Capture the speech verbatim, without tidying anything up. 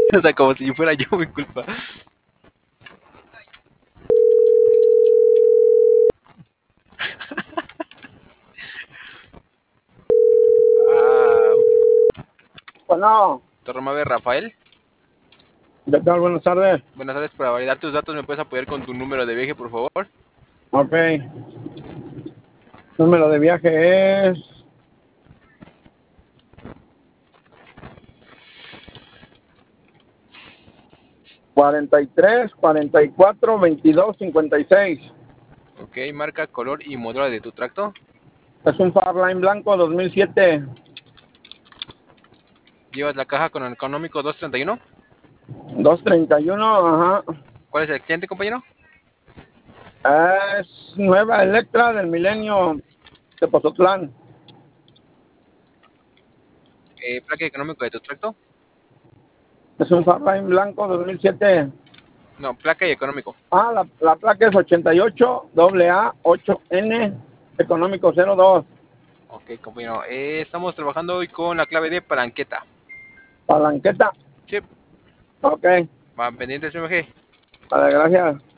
O sea, como si fuera yo mi culpa. Ah, Bueno, Torromave Rafael. ¿qué tal? Buenas tardes. Buenas tardes, para validar tus datos, ¿me puedes apoyar con tu número de viaje, por favor? Ok. Número de viaje es cuarenta y tres, cuarenta y cuatro, veintidós, cincuenta y seis. Ok, marca, color y modelo de tu tracto. Es un Farline blanco dos mil siete. Llevas la caja con el económico doscientos treinta y uno. doscientos treinta y uno, ajá. ¿Cuál es el cliente, compañero? Es nueva Electra del Milenio de Pozotlán. Eh, placa económico de tu tracto. Es un Farline blanco dos mil siete. No, placa y económico. Ah, la, la placa es ochenta y ocho, A A ocho N, económico cero dos. Ok, compañero. Eh, estamos trabajando hoy con la clave de palanqueta. Palanqueta. Sí, Ok. van pendientes, M G. Vale, gracias.